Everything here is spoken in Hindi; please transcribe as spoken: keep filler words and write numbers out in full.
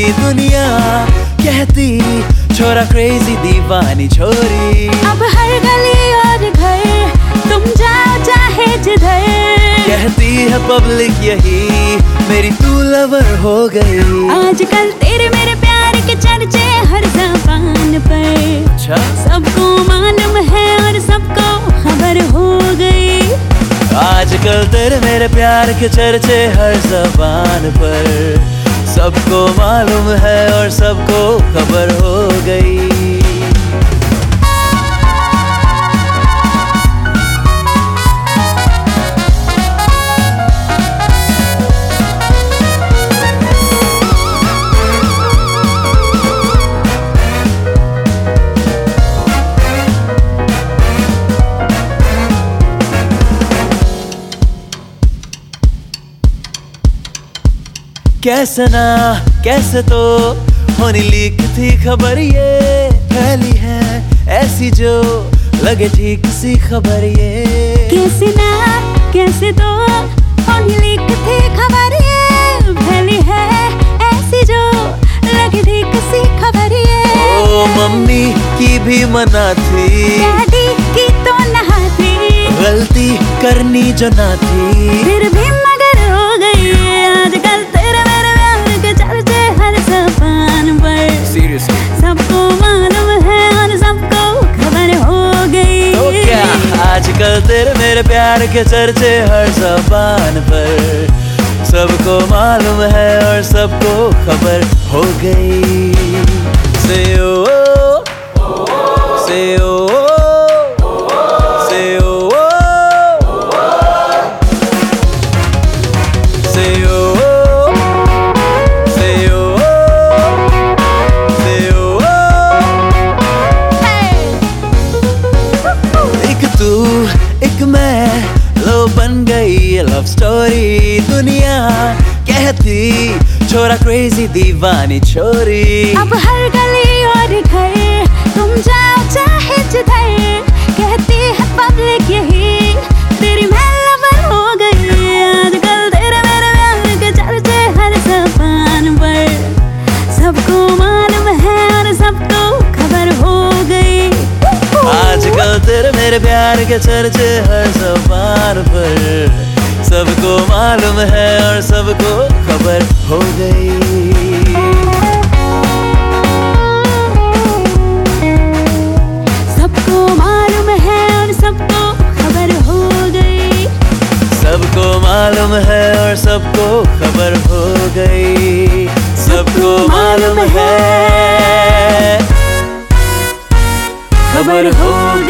दुनिया कहती छोरा क्रेजी दीवानी छोरी। अब हर गली और घर तुम जाओ चाहे जिधर, कहती है पब्लिक यही मेरी तू लवर हो गई। आजकल तेरे मेरे प्यार के चर्चे हर ज़बान पर, अच्छा सबको मालूम है और सबको खबर हो गई। आजकल तेरे मेरे प्यार के चर्चे हर ज़बान पर, सबको मालूम है और सबको खबर हो गई। कैसे ना कैसे तो होनी लीक थी खबर, ये फैली है ऐसी जो लगे ठीक सी खबर। ये कैसे ना कैसे तो होनी लीक थी खबर, ये फैली है ऐसी जो लगे ठीक सी खबर। ये ओ मम्मी की भी मना थी, डैडी की तो ना थी, गलती करनी जो ना थी फिर भी मगर हो गई। आजकल तेरे मेरे प्यार के चर्चे हर ज़बान पर, सीरियसली सबको मालूम है और सबको खबर हो गई। तो क्या आजकल तेरे मेरे प्यार के चर्चे हर ज़बान पर, सबको मालूम है और सबको खबर हो गई। से ओ से ओ से ओ से ओ से ओ से ओ एक तू एक मैं लो बन गई लव स्टोरी। दुनिया कहती छोरा क्रेजी दीवानी छोरी। अब हर गली और घर तुम जाओ चाहे जिधर, कहती है पब्लिक यही तेरी मैं लवर हो गई। आजकल तेरे मेरे प्यार के चर्चे हर ज़बान पर, सबको मालूम है और सबको खबर हो गई। आजकल तेरे मेरे प्यार के चर्चे हर ज़बान पर, सबको मालूम है और सबको खबर हो गई। सबको मालूम है और सबको खबर हो गई। सबको मालूम है और सबको खबर हो गई। सबको मालूम है खबर हो गई।